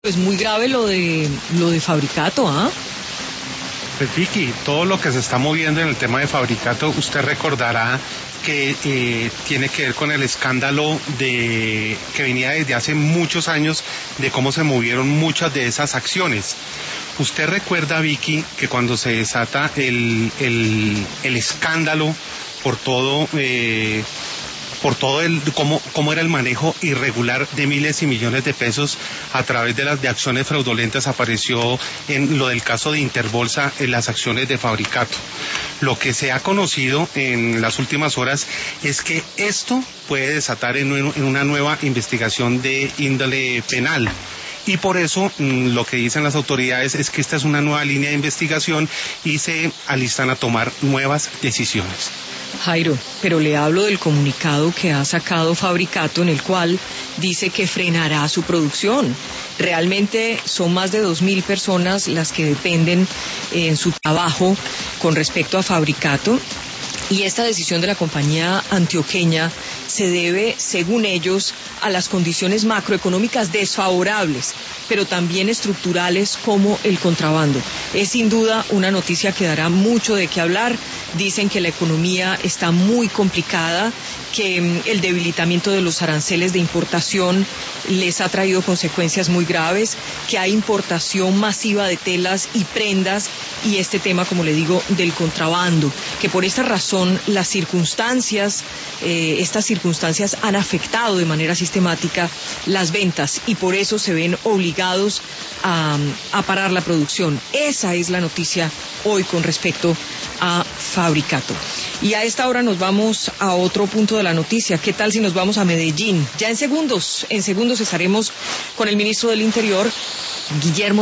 Es muy grave lo de Fabricato, ¿ah? Pues Vicky, todo lo que se está moviendo en el tema de Fabricato, usted recordará que tiene que ver con el escándalo que venía desde hace muchos años de cómo se movieron muchas de esas acciones. Usted recuerda, Vicky, que cuando se desata el escándalo por todo cómo era el manejo irregular de miles y millones de pesos a través de acciones fraudulentas, apareció en lo del caso de Interbolsa en las acciones de Fabricato. Lo que se ha conocido en las últimas horas es que esto puede desatar en una nueva investigación de índole penal. Y por eso lo que dicen las autoridades es que esta es una nueva línea de investigación y se alistan a tomar nuevas decisiones. Jairo, pero le hablo del comunicado que ha sacado Fabricato, en el cual dice que frenará su producción. Realmente son más de 2.000 personas las que dependen en su trabajo con respecto a Fabricato. Y esta decisión de la compañía antioqueña se debe, según ellos, a las condiciones macroeconómicas desfavorables, pero también estructurales como el contrabando. Es sin duda una noticia que dará mucho de qué hablar. Dicen que la economía está muy complicada, que el debilitamiento de los aranceles de importación les ha traído consecuencias muy graves, que hay importación masiva de telas y prendas y este tema, como le digo, del contrabando, que por esta razón estas circunstancias han afectado de manera sistemática las ventas y por eso se ven obligados a parar la producción. Esa es la noticia hoy con respecto a Fabricato. Y a esta hora nos vamos a otro punto de la noticia. ¿Qué tal si nos vamos a Medellín? Ya en segundos estaremos con el ministro del Interior, Guillermo